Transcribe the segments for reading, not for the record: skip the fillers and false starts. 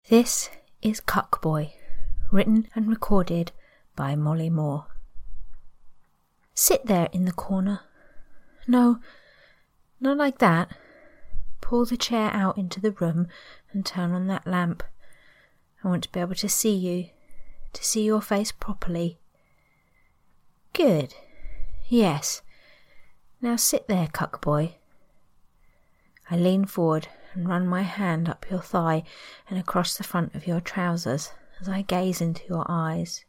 This is Cuckboy, written and recorded by Molly Moore. Sit there in the corner. No, not like that. Pull the chair out into the room and turn on that lamp. I want to be able to see you, to see your face properly. Good. Yes. Now sit there, Cuckboy. I lean forward and run my hand up your thigh and across the front of your trousers as I gaze into your eyes.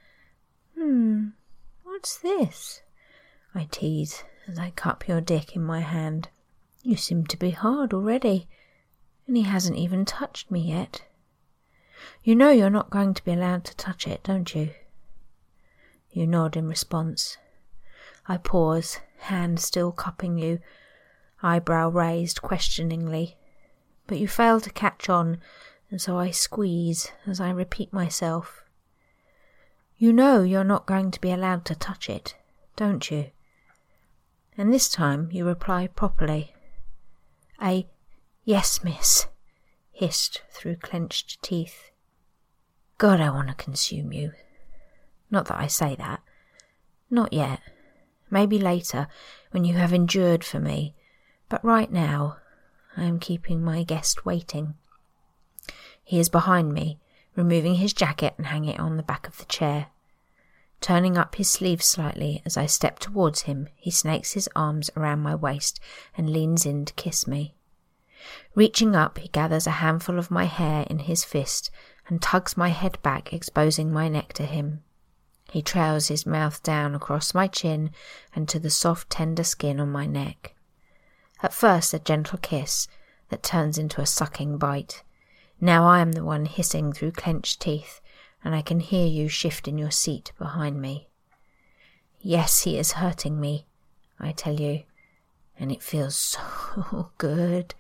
What's this? I tease as I cup your dick in my hand. You seem to be hard already, and he hasn't even touched me yet. You know you're not going to be allowed to touch it, don't you? You nod in response. I pause, hand still cupping you, eyebrow raised questioningly, but you fail to catch on, and so I squeeze as I repeat myself. You know you're not going to be allowed to touch it, don't you? And this time you reply properly. A "Yes, miss," hissed through clenched teeth. God, I want to consume you. Not that I say that. Not yet. Maybe later, when you have endured for me. But right now, I am keeping my guest waiting. He is behind me, removing his jacket and hanging it on the back of the chair. Turning up his sleeves slightly as I step towards him, he snakes his arms around my waist and leans in to kiss me. Reaching up, he gathers a handful of my hair in his fist and tugs my head back, exposing my neck to him. He trails his mouth down across my chin and to the soft, tender skin on my neck. At first a gentle kiss that turns into a sucking bite. Now I am the one hissing through clenched teeth, and I can hear you shift in your seat behind me. Yes, he is hurting me, I tell you, and it feels so good.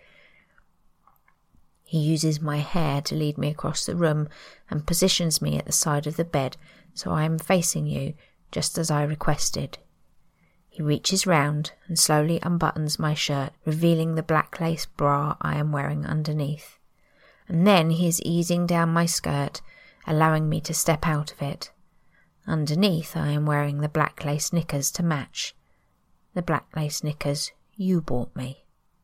He uses my hair to lead me across the room and positions me at the side of the bed so I am facing you, just as I requested. He reaches round and slowly unbuttons my shirt, revealing the black lace bra I am wearing underneath. And then he is easing down my skirt, allowing me to step out of it. Underneath I am wearing the black lace knickers to match. The black lace knickers you bought me.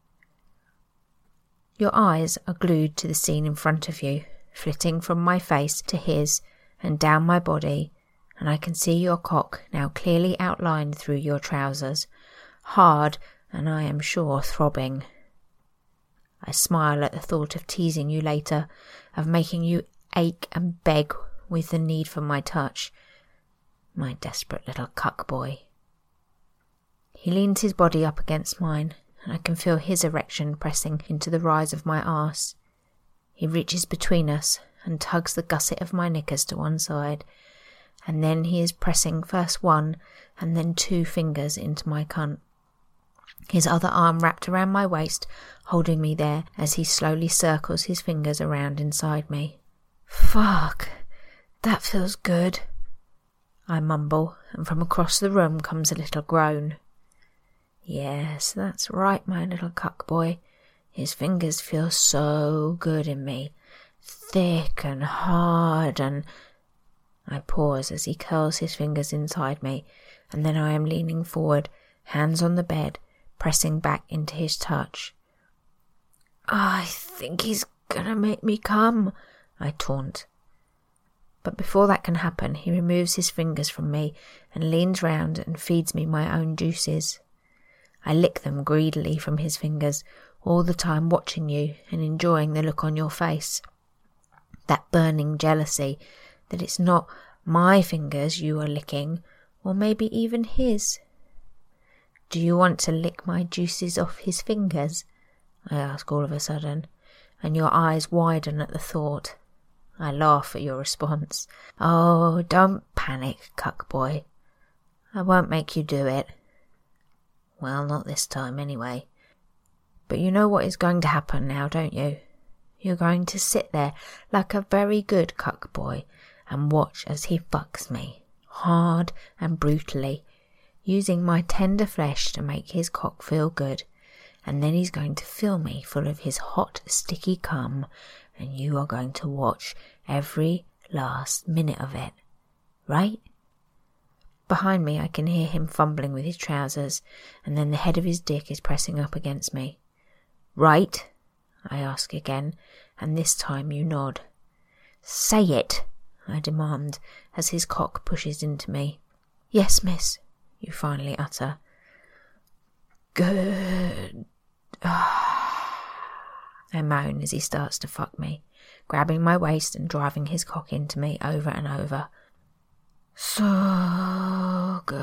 Your eyes are glued to the scene in front of you, flitting from my face to his and down my body, and I can see your cock now clearly outlined through your trousers, hard and I am sure throbbing. I smile at the thought of teasing you later, of making you ache and beg with the need for my touch. My desperate little cuckboy. He leans his body up against mine, and I can feel his erection pressing into the rise of my arse. He reaches between us and tugs the gusset of my knickers to one side, and then he is pressing first one and then 2 fingers into my cunt. His other arm wrapped around my waist, holding me there as he slowly circles his fingers around inside me. Fuck, that feels good, I mumble, and from across the room comes a little groan. Yes, that's right, my little cuckboy. His fingers feel so good in me, thick and hard and... I pause as he curls his fingers inside me, and then I am leaning forward, hands on the bed, pressing back into his touch. I think he's gonna make me come, I taunt. But before that can happen, he removes his fingers from me and leans round and feeds me my own juices. I lick them greedily from his fingers, all the time watching you and enjoying the look on your face. That burning jealousy that it's not my fingers you are licking, or maybe even his. Do you want to lick my juices off his fingers? I ask all of a sudden, and your eyes widen at the thought. I laugh at your response. Oh, don't panic, cuckboy. I won't make you do it. Well, not this time anyway. But you know what is going to happen now, don't you? You're going to sit there like a very good cuckboy and watch as he fucks me, hard and brutally, using my tender flesh to make his cock feel good, and then he's going to fill me full of his hot, sticky cum and you are going to watch every last minute of it, right? Behind me I can hear him fumbling with his trousers, and then the head of his dick is pressing up against me. Right? I ask again, and this time you nod. Say it, I demand, as his cock pushes into me. Yes, miss, you finally utter. Good. I moan as he starts to fuck me, grabbing my waist and driving his cock into me over and over. So good,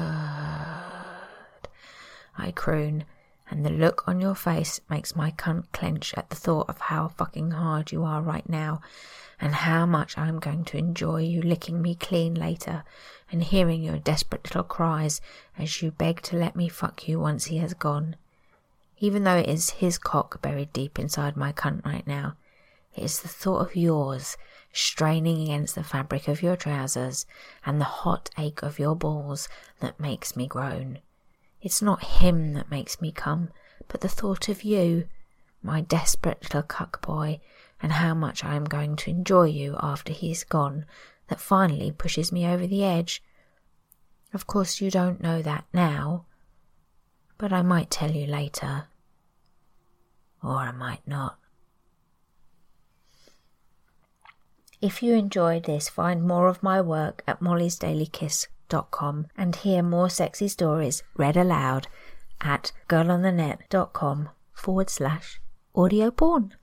I croon, and the look on your face makes my cunt clench at the thought of how fucking hard you are right now, and how much I'm going to enjoy you licking me clean later, and hearing your desperate little cries as you beg to let me fuck you once he has gone. Even though it is his cock buried deep inside my cunt right now, it is the thought of yours straining against the fabric of your trousers and the hot ache of your balls that makes me groan. It's not him that makes me come, but the thought of you, my desperate little cuck boy, and how much I am going to enjoy you after he's gone, that finally pushes me over the edge. Of course you don't know that now, but I might tell you later. Or I might not. If you enjoyed this, find more of my work at mollysdailykiss.com and hear more sexy stories read aloud at girlonthenet.com/audio porn.